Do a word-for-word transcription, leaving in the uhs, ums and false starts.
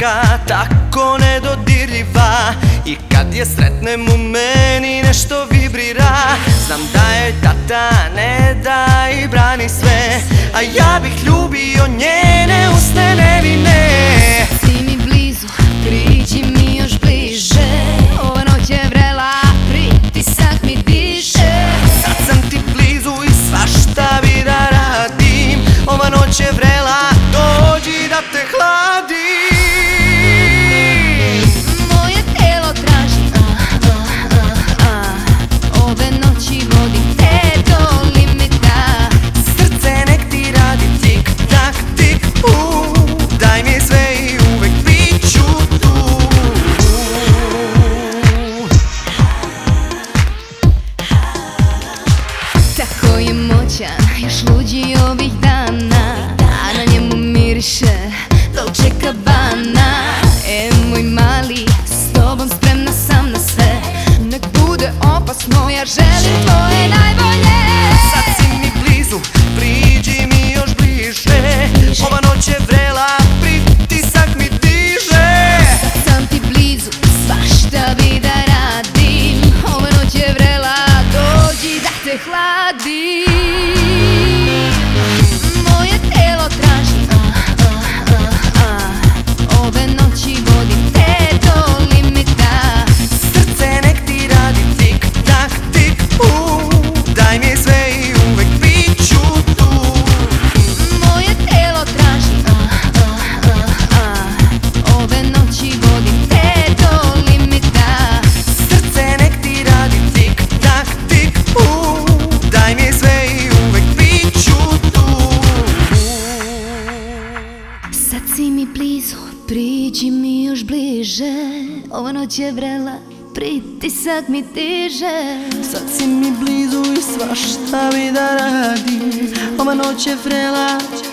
slatka, tako nedodirljiva. I kad je sretnem u meni nešto vibrira. Znam da joj tata ne da i brani sve, a ja bih ljubio njene usne nevine. Si mi blizu, priđi mi još bliže. Ova noć je vrela, pritisak mi diše. Sad sam ti blizu i svašta bi da radim. Ova noć je vrela, dođi da te hladim. Moje telo traži, ah, ah, ah, ah. Ove noći vodim te do limita. Srce nek ti radi tik tak tik u. Daj mi sve i uvek bit ću tu. Tako je moćan, još luđi ovih dana, a na njemu miriše Dolce Gabbana. E moj mali, s tobom spremna sam na sve. Nek bude opasno, ja želim tvoje najbolje. Sad si mi blizu, priđi mi još bliže. Ova noć je vrela, pritisak mi diže. Sad sam ti blizu, svašta bi da radim. Ova noć je vrela, dođi da te hladim. Moje telo traži, ah, ah, ah, ah. Ove noći vodim te do limita. Srce nek ti radi tik tak tik u. Daj mi sve i uvek bit ću tu. Moje telo traži, ah, ah, ah, ah. Ove noći vodim te do limita. Srce nek ti radi tik tak tik u. Daj mi sve i uvek bit ću tu. Sad si mi blizu, priđi mi još bliže. Ova noć je vrela, pritisak mi diže. Sad si mi blizu i svašta bi da radim. Ova noć je vrela,